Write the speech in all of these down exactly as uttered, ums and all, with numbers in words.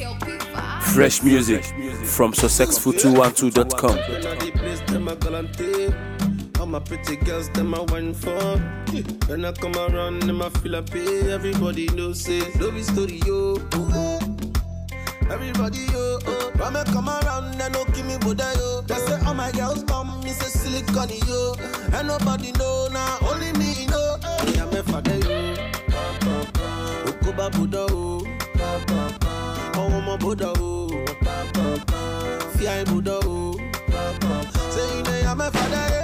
Fresh music from successful two one two dot com. All my pretty girls, them I wine for. When I come around, them I feel like pay. Everybody knows it, love is story, yo. Everybody, yo. When I come around, they don't give me Buddha, yo. They say, all my girls come, me say silicone, yo. And nobody know, now only me know. Me, I'm a father, yo. Okuba Buddha, oh. Oh, my Buddha, oh. Fiai Buddha, oh. Say, you know, I'm a father, eh.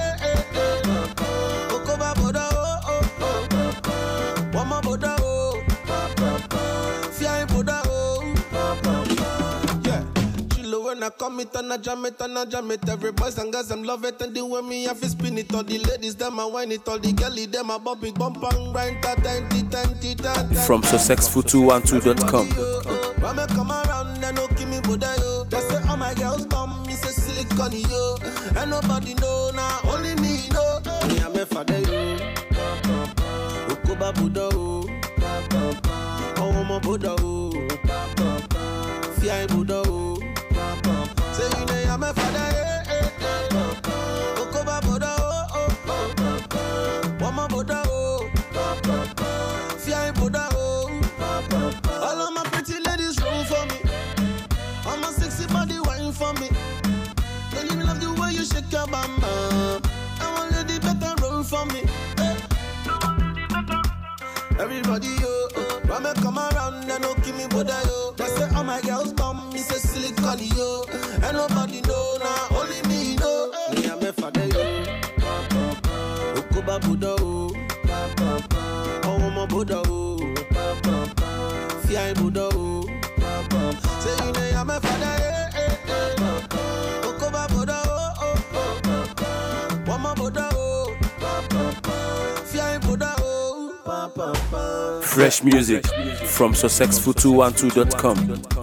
I come it and I jam it and I jam it. Every boys and girls them love it and they want me have to spin it. All the ladies them I whine it. All the girlie them I bump it, bump and grind. From successful two one two dot com. When I come around, they don't give me Buddha, yo. They say all my girls come, me say silicone, yo. And nobody know, now only me know. Me I'm a father, yo. Okuba Buddha, oh. Oh, my Buddha, oh. Fiai Buddha, oh. Say you know I'm a father, eh, eh, eh. Okuba Buddha, oh, oh, oh. Wama Buddha, oh. Fiai Buddha, oh. All of my pretty ladies roll for me. All my sexy body wine for me. Don't even love the way you shake your bamba. I want lady better roll for me. Eh. Everybody, yo, when I come around, they don't give me Buddha, yo. They say all my girls come, me say silicone, yo. And nobody know, now only me know. Me I'm a father, yo. Okuba Buddha, oh. Oh, my Buddha, oh. Fiai Buddha, oh. Say you know I'm a father, eh, eh, eh. Okuba Buddha, oh, oh, oh. Wama Buddha, oh. Fiai Buddha, oh. Fresh music from successful two one two dot com.